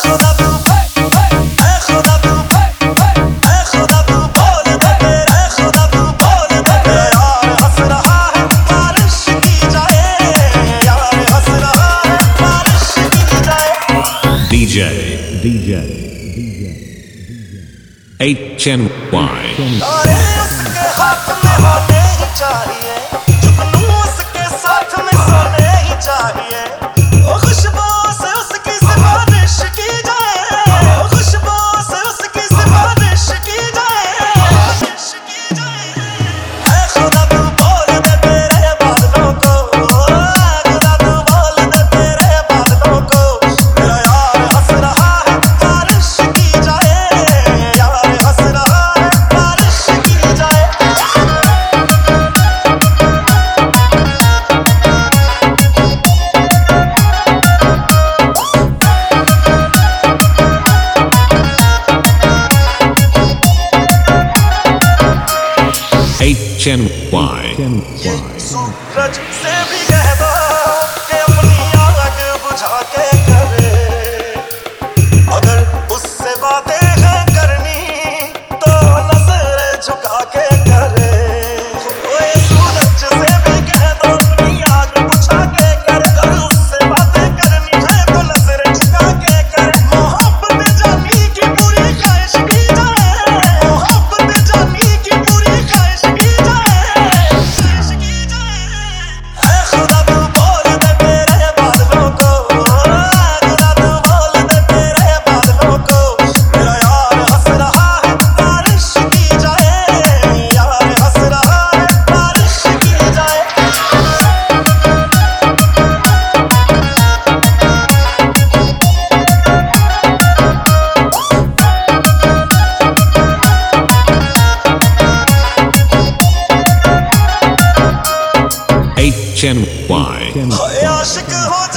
HNY उसके हाथ में होने ही चाहिए, जुगनू उसके साथ में सोने ही चाहिए। ओ खुशबू से उसकी सिफारिश की जाए, ओ खुशबू से उसकी सिफारिश की जाए। ऐ खुदा तू बोल दे तेरे बादलों को, खुदा तू बोल दे तेरे बादलों को, मेरा यार हंस रहा है बारिश की जाए, यार हंस रहा है बारिश की जाए। HNY सूरज से भी कह दो कि अपनी आग बुझा के करे, अगर उससे बातें हैं करनी तो नजर झुका के करे। ओए सूरज से भी कह दो अपनी आग बुझा के करे, अगर उससे बातें करनी है तो नजर झुका के करे। मोहब्बत जानी की पूरी ख्वाहिश की जाए, मोहब्बत जानी की पूरी ख्वाहिश की जाए, ख्वाहिश की जाए। ऐ खुदा तू बोल दे तेरे बादलों को, खुदा तू बोल दे तेरे बादलों को, मेरा यार हंस रहा है बारिश की जाए, यार हंस रहा है बारिश की जाए। HNY आशिक हो